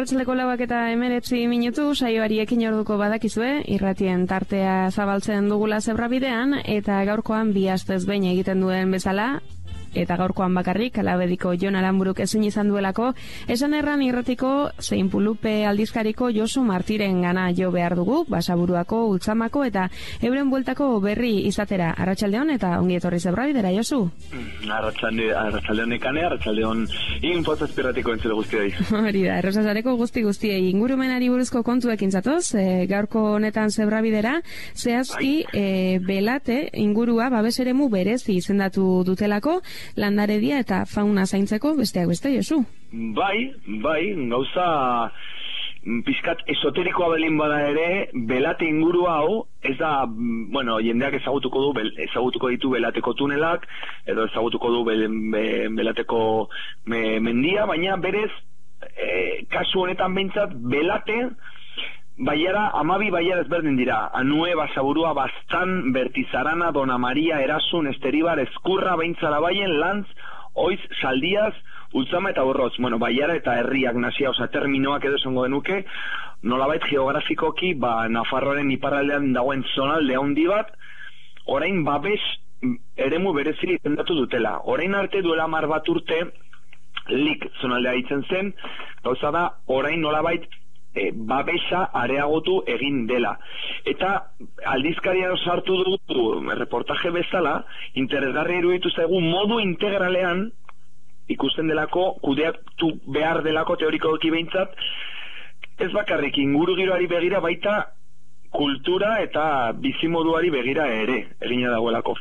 Arratsaldeko 4:19 saioari ekin orduko badakizue, irratien tartea zabaltzen dugula zebrabidean, eta gaurkoan bi astez behin egiten duen bezala, eta gaurkoan bakarrik, Alabediko Jon Aranburuk ezin izan duelako, esan erran irratiko zein Pulupe aldizkariko Josu Martiren gana jo behar dugu, Basaburuako, Ultzamako eta euren bueltako berri izatera. Arratsaldeon eta ongi etorri zebrabidera, Josu. Arratsaldeon ekane, arratsaldeon infozazpirratiko entzule guztiei. Hori da, errosasareko guztiei ingurumenari buruzko kontuekin zatoz, gaurko honetan zebrabidera, zehazki belate ingurua babeseremu berezi izendatu dutelako, landaredia eta fauna zaintzeko besteak beste, Josu. Bai, gauza pizkat esoterikoa belin bada ere, belate inguru hau, ez da, jendeak ezagutuko ditu belateko tunelak, edo ezagutuko du belateko mendia, baina berez, kasu honetan behintzat, belate, baiara, 12 baiara ezberdin dira. Anue, Basaburua, Bastan, Bertizarana, Dona Maria, Erasun, Esteribar, Ezkurra, Behintzara Baien, Lantz, Oiz, Saldiaz, Ultzama eta Borrotz. Baiara eta herriak nasia, terminoak edo esango denuke, nolabait geografikoki, Nafarroaren iparraldean dagoen zonalde handi bat, orain babes eremu berezili izendatu dutela. Orain arte duela 10 bat urte, lik zonaldea hitzen zen, gauza da, orain nolabait babesa areagotu egin dela. Eta aldizkarian sartu dugu reportaje bezala, interesgarri iruditu zaigu modu integralean ikusten delako, kudeatu behar delako teorikoki behintzat, ez bakarrik inguru giroari begira, baita kultura eta bizimoduari begira ere egina dagoelako.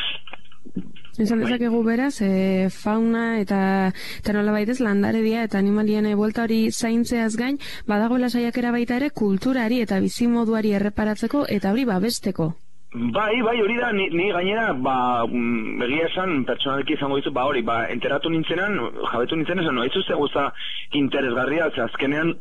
Esan dezakegu beraz, fauna eta nolabait ez landaredia eta animalien buelta hori zaintzeaz gain, badagoela saiakera baita ere kulturari eta bizimoduari erreparatzeko eta hori babesteko. Bai, hori da, ni gainera, begia esan, pertsonalki izango dizu, enteratu nintzenan, jabetu nintzenan, esan, noizu zegoza interesgarria, azkenean,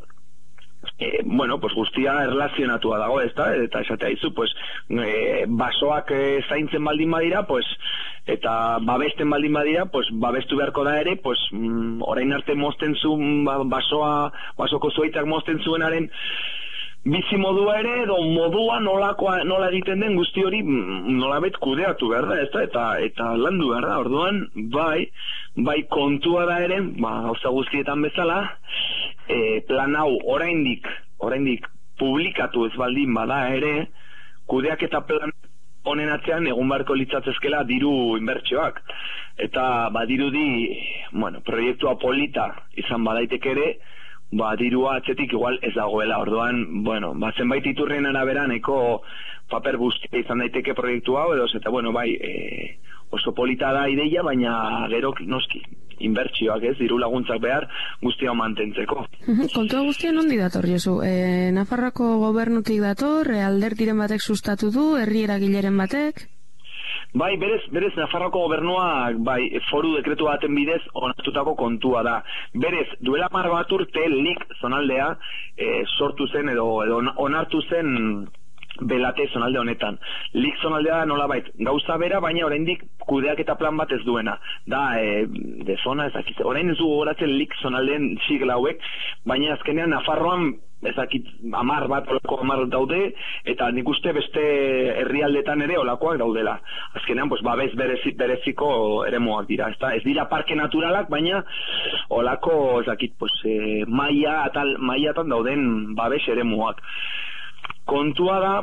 guztia erlazionatua dago, ezta? Eta esatea izu, basoak zaintzen baldin badira, eta babesten baldin badira, babestu beharko da ere, orain arte mozten zuen, basoko zuaitzak mozten zuenaren bizimodua ere, edo modua nola egiten den guzti hori nolabait kudeatu behar da, ezta? Eta landu behar da, orduan, bai kontua da ere, gauza guztietan bezala, plan hau oraindik publikatu ez baldin bada ere, kudeak eta plan honen atzean egun barko litzatzezkela diru inbertsioak. Eta badirudi, proiektua polita izan badaiteke ere, dirua atzetik igual ez dagoela. Orduan, zenbait iturrien arabera nahiko paper guztia izan daiteke proiektu hau, edo eta oso polita da ideia, baina gero noski inbertsioak ez, diru laguntzak behar guztia mantentzeko. Kontua guztia nondi dator, Josu? Nafarroako gobernutik dator, alderdiren batek sustatu du, herri eragileren batek? Bai, berez Nafarroako gobernua foru dekretu baten bidez onartutako kontua da. Berez, duela 10 bat urte lik zonaldea sortu zen edo onartu zen belate zonalde honetan. Lik zonaldea nolabait gauza bera, baina oraindik kudeak eta plan bat ez duena. Da, de zona ezakit. Orain ez du gogoratzen lik zonaldeen sigla hauek, baina azkenean Nafarroan ezakit 10 daude, eta nik uste beste herrialdetan ere olakoak daudela. Azkenean, babes bereziko eremuak dira. Ez dira parke naturalak, baina olako ezakit, mailatan dauden babes eremuak. Kontua da,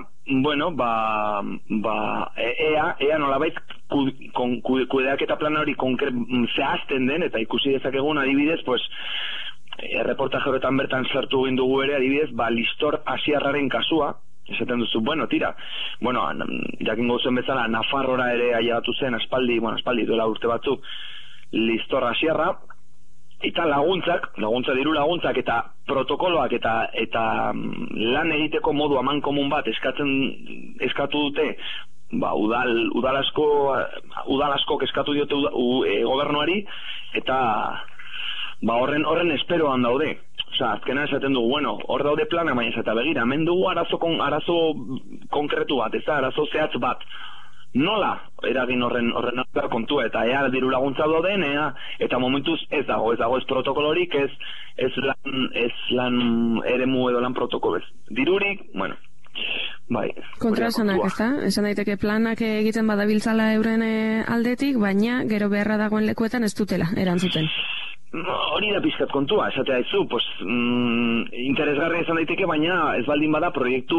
ea nolabait kudeak eta plan hori zehazten den, eta ikusi dezakegun adibidez, reportaje horretan bertan sartu egin dugu ere, adibidez, listor asiarraren kasua, esaten duzu, jakingo zen bezala, Nafarrora ere ailegatu zen, aspaldi duela urte batzuk, listor asiarra, eta diru laguntzak eta protokoloak eta lan egiteko modu amankomun bat eskatu dute, udal askok eskatu diote gobernuari, eta horren esperoan daude. Azkena esaten dugu, hor daude plana, baina eta begira, hemen dugu arazo konkretu bat, arazo zehatz bat. nola eragin horren kontua, eta ea diru laguntza doden, eta momentuz ez dago ez protokolorik, ez lan eremu edo lan protokolo ez. Dirurik, bueno, bai. Kontraesanak, ezta? Esan daiteke planak egiten badabiltzala euren aldetik, baina gero beharra dagoen lekuetan ez dutela erantzuten. Hori da pizkat kontua, esatea aizu, interesgarria izan daiteke, baina ez baldin bada proiektu,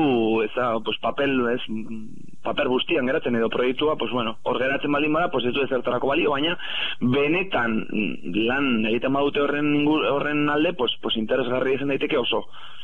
paper guztian geratzen edo proiektua, hor geratzen baldin bada, ez du ezertarako balio, baina benetan lan egiten badute horren alde, interesgarria izan daiteke oso.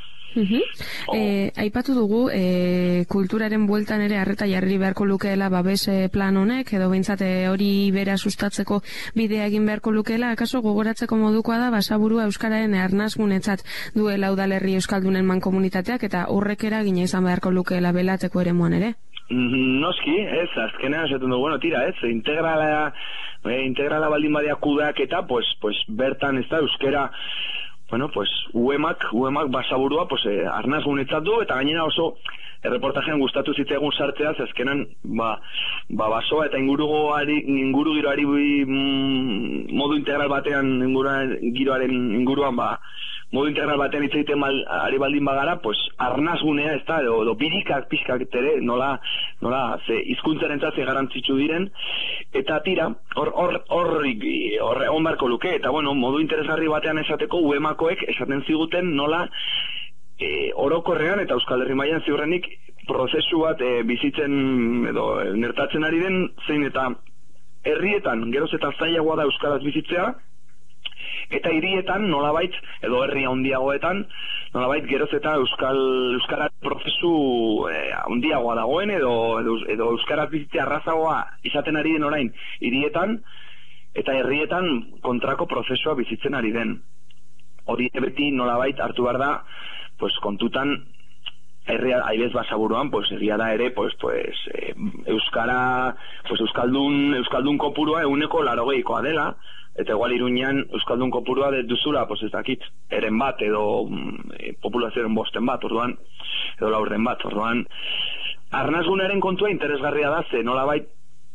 Aipatu dugu kulturaren bueltan ere arreta jarri beharko lukeela babes plan honek, edo behintzat hori bera sustatzeko bidea egin beharko lukeela, akaso gogoratzeko modukoa da Basaburua euskararen arnasgunetzat duela udalerri euskaldunen mankomunitateak, eta horrek eragina izan beharko lukeela belateko eremuan ere? Noski, ez, azkenean esaten dugu, tira, ez, integrala baldin badia kudeak eta, bertan ez da euskera, uemak Basaburua arnasgunetzat du, eta gainera oso erreportajean gustatu zitzaigun sartzea, azkenan basoa eta inguru giroari modu integral batean inguruan modu integral batean hitz egiten ari baldin bagara, arnasgunea ez da, edo birikak pixkak ere, nola hizkuntzaren ze garantzitsu diren, eta tira, hor egon beharko luke, eta modu interesgarri batean esateko, uemakoek esaten ziguten nola orokorrean eta Euskal Herri mailan ziurrenik prozesu bat bizitzen edo nertatzen ari den, zein eta herrietan geroz eta zailagoa da euskaraz bizitzea, eta hirietan nolabait, edo herri handiagoetan, nolabait geroz eta euskara prozesu handiagoa dagoen, edo euskaraz bizitzea arrazagoa izaten ari den orain hirietan, eta herrietan kontrako prozesua bizitzen ari den. Hori beti nolabait hartu behar da, kontutan herria aibez Basaburuan, egia da ere, euskara, euskaldun kopurua 80%koa dela, eta igual Iruñan euskaldun kopurua duzula, ez dakit, eren bat, edo populazioaren 5 bat, orduan, edo 4 bat, orduan, arnasgunaren kontua interesgarria da, ze nolabait,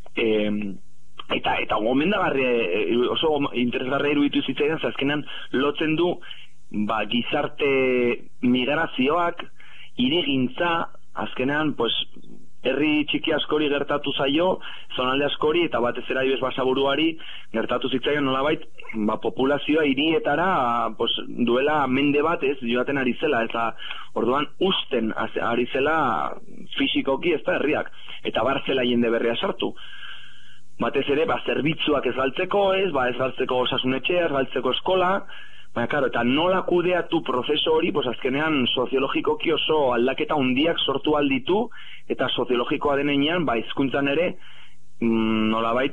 eta gomendagarria, oso interesgarria iruditu zitzaidan, azkenan lotzen du, gizarte migrazioak, hirigintza, azkenean, herri txiki askori gertatu zaio, zonalde askori, eta batez ere aibez Basaburuari gertatu zitzaion nolabait, populazioa hirietara duela mende batez joaten ari zela, eta orduan usten ari zela fisikoki ez da herriak, eta barzela jende berria sartu. Batez ere, zerbitzuak ez galtzeko ez galtzeko osasunetxea, ez galtzeko eskola, eta nola kudeatu prozeso hori, azkenean soziologikoki oso aldaketa handiak sortu alditu, eta soziologikoa denean, hizkuntzan ere, nolabait,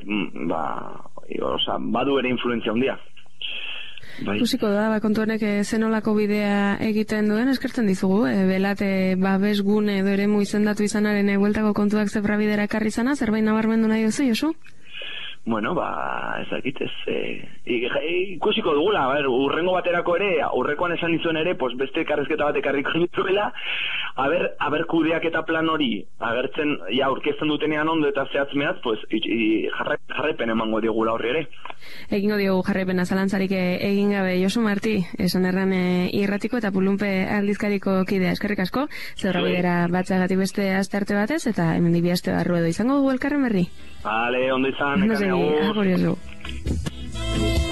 badu ere influentzia handia. Ikusiko da, kontu honek zenolako bidea egiten duen, eskertzen dizugu, belate babesgune edo eremu izendatu izanaren bueltako kontuak zebra bidera ekarri zana, zerbait nabarmendu nahi duzu, Josu? Ez dakit, ikusiko dugula, urrengo baterako ere, aurrekoan esan izuen ere, beste karrezketa bat ekarriko dituela, aber kudeak eta plan hori, agertzen, aurkezten dutenean ondo eta zehatz-mehatz, jarraipen emango digula horri ere. Egingo diogu jarraipena, zalantzarik egin gabe, Josu Marti, esan erran irratiko eta pulunpe aldizkariko kidea, eskerrik asko, zerra bidera batzagatik beste aste arte batez, eta hemen dibi aste barru edo izango dugu elkarren berri. Vale, ondo izan, agur.